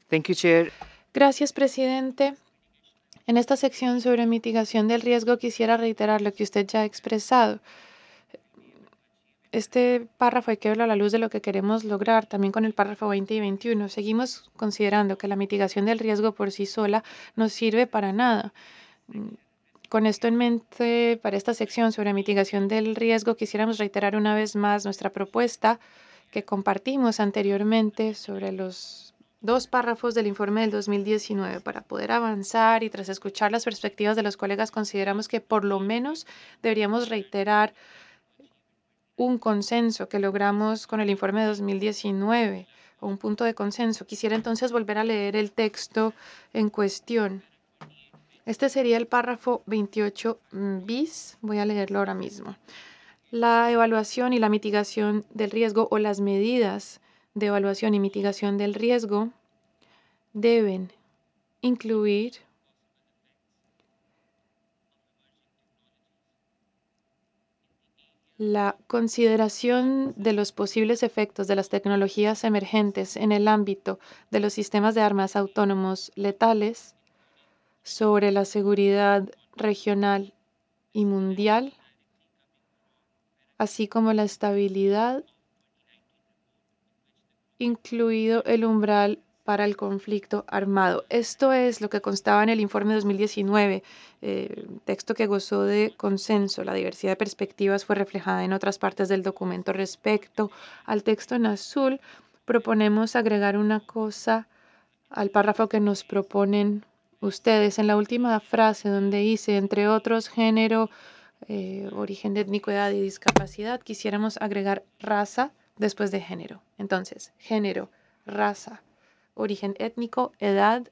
Thank you, Chair. Gracias, presidente. En esta sección sobre mitigación del riesgo quisiera reiterar lo que usted ya ha expresado. Este párrafo hay que verlo a la luz de lo que queremos lograr, también con el párrafo 20 y 21. Seguimos considerando que la mitigación del riesgo por sí sola no sirve para nada. Con esto en mente, para esta sección sobre mitigación del riesgo, quisiéramos reiterar una vez más nuestra propuesta que compartimos anteriormente sobre los dos párrafos del informe del 2019. Para poder avanzar y tras escuchar las perspectivas de los colegas, consideramos que por lo menos deberíamos reiterar un consenso que logramos con el informe de 2019 o un punto de consenso. Quisiera entonces volver a leer el texto en cuestión. Este sería el párrafo 28 bis. Voy a leerlo ahora mismo. La evaluación y la mitigación del riesgo o las medidas de evaluación y mitigación del riesgo deben incluir la consideración de los posibles efectos de las tecnologías emergentes en el ámbito de los sistemas de armas autónomos letales sobre la seguridad regional y mundial, así como la estabilidad, incluido el umbral para el conflicto armado. Esto es lo que constaba en el informe 2019, texto que gozó de consenso. La diversidad de perspectivas fue reflejada en otras partes del documento. Respecto al texto en azul, proponemos agregar una cosa al párrafo que nos proponen ustedes. En la última frase donde dice, entre otros, género, origen étnico, edad y discapacidad, quisiéramos agregar raza después de género. Entonces, género, raza, origen étnico, edad